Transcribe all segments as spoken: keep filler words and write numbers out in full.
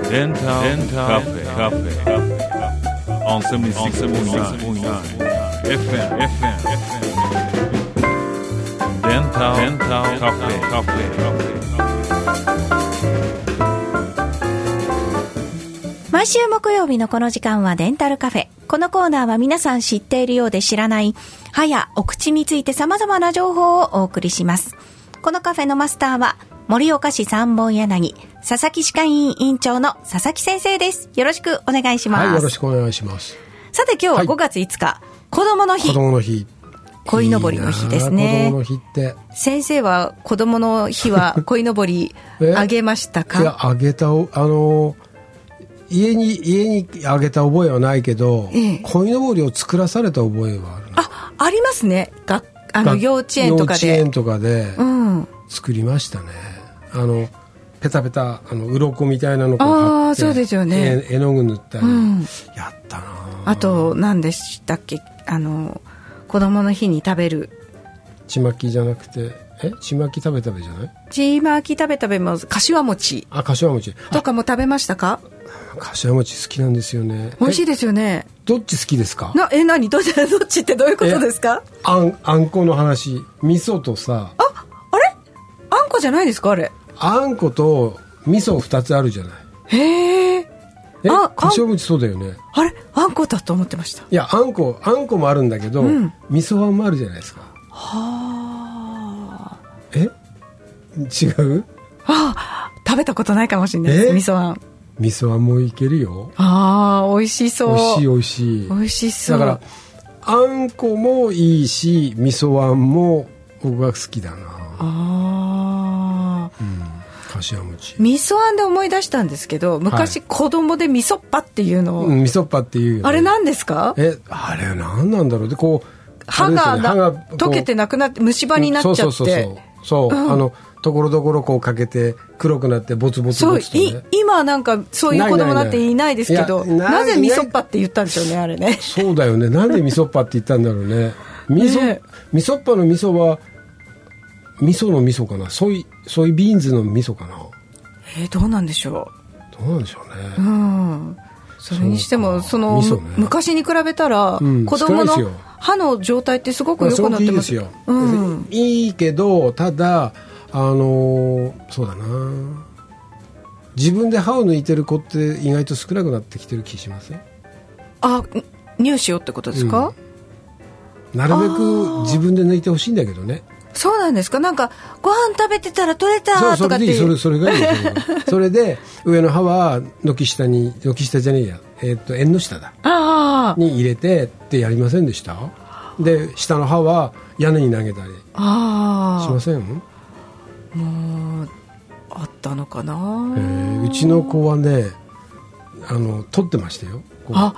デンタルカフェカフェ on セブンティーシックスポイントナイン エフエム エフエム デンタルカフェカフェ毎週木曜日のこの時間はデンタルカフェ。このコーナーは皆さん知っているようで知らない歯やお口について様々な情報をお送りします。このカフェのマスターは盛岡市三本柳佐々木歯科医院院長の佐々木先生です。よろしくお願いします。 はい、よろしくお願いします。 さて今日はごがついつか、はい、子供の日。 子供の日。 鯉のぼりの日ですね。 子供の日って先生は子供の日は鯉のぼりあげましたか？ いや、あげた、あの家に家にあげた覚えはないけど、ええ、鯉のぼりを作らされた覚えはある。 あ、ありますね。があの幼稚園とかで幼稚園とかで作りましたね、うん、あのペタペタあの鱗みたいなのを貼って、 そうですよね、 絵の具塗ったり、うん、やったな。 あと何でしたっけ、あの子供の日に食べるちまきじゃなくて、えちまき食べ食べじゃない？ ちまき食べ食べもかしわ餅、 あ、かしわ餅とかも食べましたか？ かしわ餅好きなんですよね。 美味しいですよね。 どっち好きですか？ なえ何 ど, どっちってどういうことですか？ あんあんこの話、味噌とさ、 ああれあんこじゃないですか？あれあんこと味噌ふたつあるじゃない。 へえ。 えかしわ餅そうだよね。 あれあんこだと思ってました。 いや、あんこあんこもあるんだけど、うん、味噌あんもあるじゃないですか。 はあ。 え違う？ ああ、食べたことないかもしれないです。味噌あん味噌あんもいけるよ。 ああ、美味しそう。 美味しい美味しい美味しそう。 だからあんこもいいし味噌あんも僕は好きだな。 ああ、うん、 かしわ餅。 味噌あんで思い出したんですけど、昔子供で味噌っぱっていうのを、 はい、うん、味噌っぱっていう、ね、 あれ何ですか？ えあれ何なんだろう。でこう歯が、ね、歯が溶けてなくなって虫歯になっちゃって、そうそうそうそうそう、うん、あのところどころこうかけて黒くなってボツボツボツと、ね、そう今なんかそういう子供なんていないですけど、なぜ味噌っぱって言ったんでしょうね、あれね。 そうだよね、なんで味噌っぱって言ったんだろうね。味噌、ね、味噌っぱの味噌は味噌の味噌かな、ソイソイビーンズの味噌かな。 えー、どうなんでしょう。どうなんでしょうね。 うん。それにしてもその、ね、昔に比べたら、うん、子供の歯の状態ってすごく良くなってます。 すごくいいですよ、うん、いいけどただあのー、そうだな、自分で歯を抜いてる子って意外と少なくなってきてる気しません？ あ、乳歯をってことですか？ うん、なるべく自分で抜いてほしいんだけどね。 そうなんですか。なんかご飯食べてたら取れたとかっていう。 それそれがいいそれで上の歯は軒下に軒下じゃねえや、えー、っと縁の下だあに入れてってやりませんでした？で下の歯は屋根に投げたりあしません？ もうあったのかな。 えー、うちの子はね、あの取ってましたよ。 あ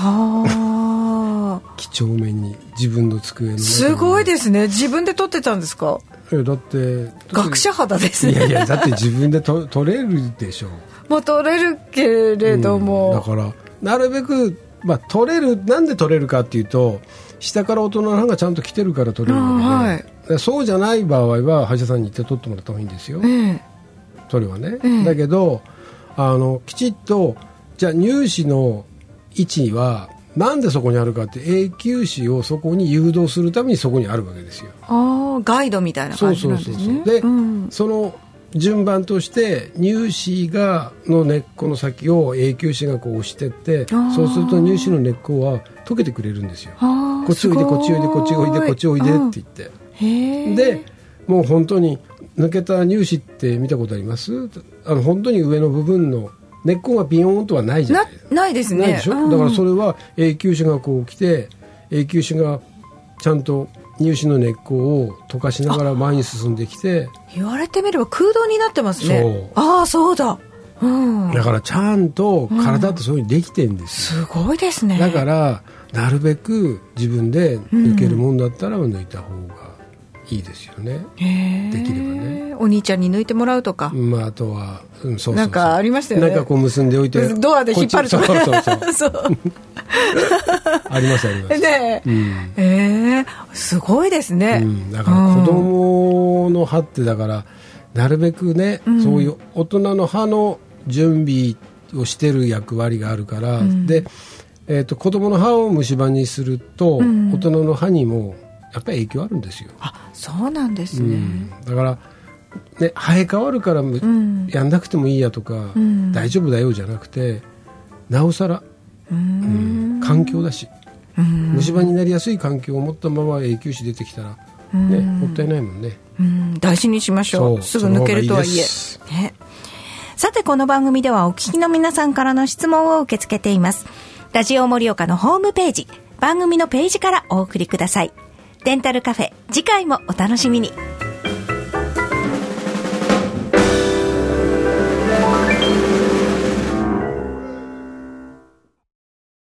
あ几帳面に自分の机の中に。 すごいですね。自分で取ってたんですか？ えー、だって学者肌ですね。 いやいや、だって自分でと取れるでしょ。 まあ取れるけれども、 うん、だからなるべく、まあ、取れる。なんで取れるかっていうと、下から大人の歯がちゃんと来てるから取れるので、はい、そうじゃない場合は歯医者さんに行って取ってもらった方がいいんですよ、えー、それはね、えー、だけどあのきちっとじゃあ乳歯の位置はなんでそこにあるかって、永久歯をそこに誘導するためにそこにあるわけですよ。 あ、ガイドみたいな感じなんですね。そうそうそうそう。で、 うん、その順番として乳歯がの根っこの先を永久歯がこう押してって、そうすると乳歯の根っこは溶けてくれるんですよ。こっちおいでこっちおいでこっちおいでこっちおいでって言って、うん、でもう本当に抜けた乳歯って見たことあります？あの本当に上の部分の根っこがビヨーンとはないじゃないですか。 な、ないですね。 ないでしょ、うん、だからそれは永久歯がこう来て、永久歯がちゃんと乳歯の根っこを溶かしながら前に進んできて、 言われてみれば空洞になってますね。そう、ああそうだ、うん、 だからちゃんと体ってそういうふうにできてるんですよ、 うん、すごいですね。 だからなるべく自分で抜けるもんだったら抜いた方がいいですよね、うん、できればね。 お兄ちゃんに抜いてもらうとか、 まあ、あとは、うん、そうそうそう、 なんかありましたよね。 なんかこう結んでおいてドアで引っ張るとか、 そうそうそうそうありますあります、 ね、うん、えー、すごいですね、 うん、だから子供の歯ってだからなるべくね、うん、そういう大人の歯の準備をしてる役割があるから、うん、で、えーと、子供の歯を虫歯にすると、うん、大人の歯にもやっぱり影響あるんですよ。 あ、そうなんですね、うん、 だから、ね、生え変わるから、うん、やんなくてもいいやとか、うん、大丈夫だよじゃなくて、なおさら、うん、環境だし、うん、虫歯になりやすい環境を持ったまま永久歯出てきたら、ね、もったいないもんね。 うん、大事にしましょう。そう、すぐ抜けるとはいえ、ね、さてこの番組ではお聞きの皆さんからの質問を受け付けています。ラジオ盛岡のホームページ、番組のページからお送りください。デンタルカフェ、次回もお楽しみに。